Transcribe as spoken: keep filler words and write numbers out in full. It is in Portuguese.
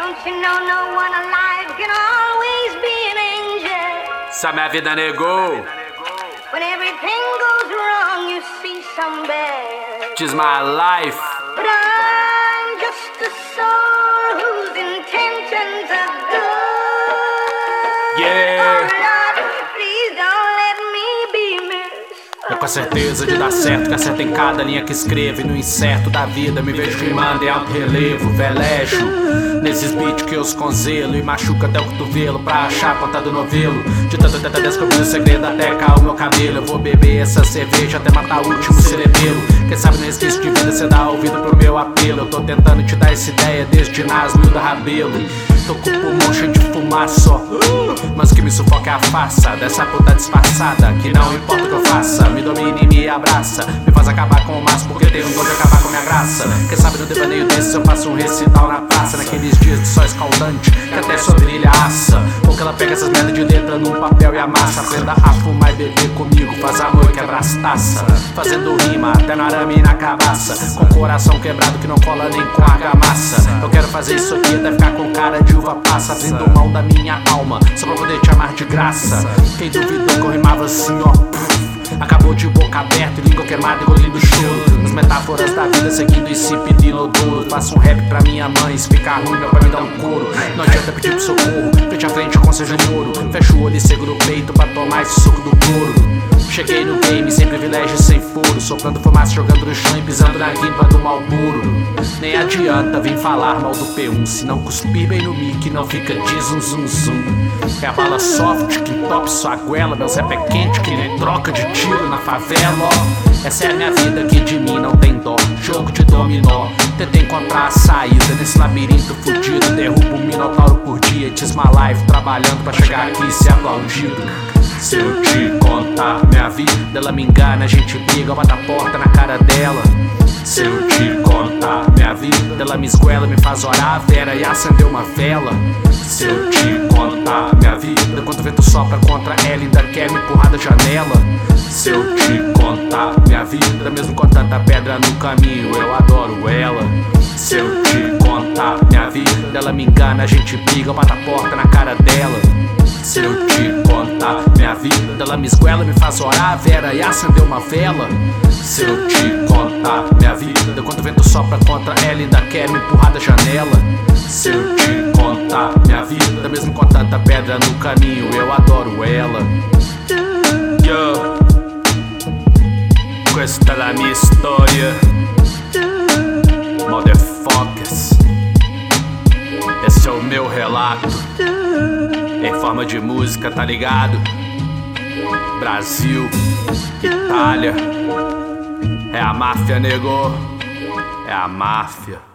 Don't you know no one alive can always be an angel? Essa minha vida negou. When everything goes wrong, you see some bad. Tis my life. But I'm just a soul whose intentions are good. Yeah. Oh Lord, please don't let me be missed. Eu com a certeza de dar certo, que acerta em cada linha que escrevo. E no incerto da vida me vejo rimando em alto relevo. Velejo nesses beats que eu os conzelo e machuca até o cotovelo pra achar a ponta do novelo. De tanto tentar descobrir o segredo até cair o meu cabelo. Eu vou beber essa cerveja até matar o último cerebelo. Quem sabe no resquício de vida cê dá ouvido pro meu apelo. Eu tô tentando te dar essa ideia desde nasno da rabelo. Tô com o pulmão cheio de fumaça só, mas o que me sufoca é a farsa dessa puta disfarçada. Que não importa o que eu faça, me domina e me abraça. Me faz acabar com o maço porque tenho um dom de acabar com minha graça. Quem sabe no devaneio desse eu faço um recital na praça. Naqueles dias de sol escaldante que até sua virilha assa. Ou que ela pega essas merda de letra num papel e amassa. Aprenda a fumar e beber comigo, faz amor e quebra as taças. Fazendo rima até no arame e na cabaça. Com o coração quebrado que não cola nem com argamassa. Eu quero fazer isso aqui até ficar com cara de uva passa. Abrindo mão da minha alma só pra poder te amar de graça. Quem duvidou que eu rimava assim, ó, acabou de boca aberta e língua queimada engolindo choro. As metáforas da vida seguindo insípido e inodoro. Faço um rap pra minha mãe, se ficar ruim meu pai me dá um couro. Não adianta pedir pro socorro, frente a frente com seja de ouro. Fecho o olho e seguro o peito pra tomar esse suco do couro. Cheguei no game sem privilégio e sem furo. Soprando fumaça, jogando no chão e pisando na guimba do Malboro. Nem adianta vir falar mal do P um. Se não cuspir bem no mic, não fica de zum zum zum. É a bala soft que top sua goela. Meu rap é quente que nem troca de tiro na favela, ó. Essa é a minha vida que de mim não tem dó. Jogo de dominó, tentei encontrar a saída nesse labirinto fudido. Derrubo um minotauro por dia, tis my life. Trabalhando pra chegar aqui e ser aplaudido. Se eu te contar minha vida, ela me engana, a gente briga, bate a porta na cara dela. Se eu te contar minha vida, ela me esguela, me faz orar a vera e acender uma vela. Se eu te contar minha vida, quando o vento sopra contra ela, ainda quer me empurrar da janela. Se eu te contar minha vida, mesmo com tanta pedra no caminho, eu adoro ela. Se eu te contar minha vida, ela me engana, a gente briga, bate a porta na cara dela. Se eu te contar minha vida, ela me esguela, me faz orar a vera e acender uma vela. Se eu te contar minha vida, quando o vento sopra contra ela, ainda quer me empurrar da janela. Se eu te contar minha vida, mesmo com tanta pedra no caminho, eu adoro ela. Yo, questa è la mia storia, motherfuckers. Esse é o meu relato em forma de música, tá ligado? Brasil, Itália, é a máfia, nego, é a máfia.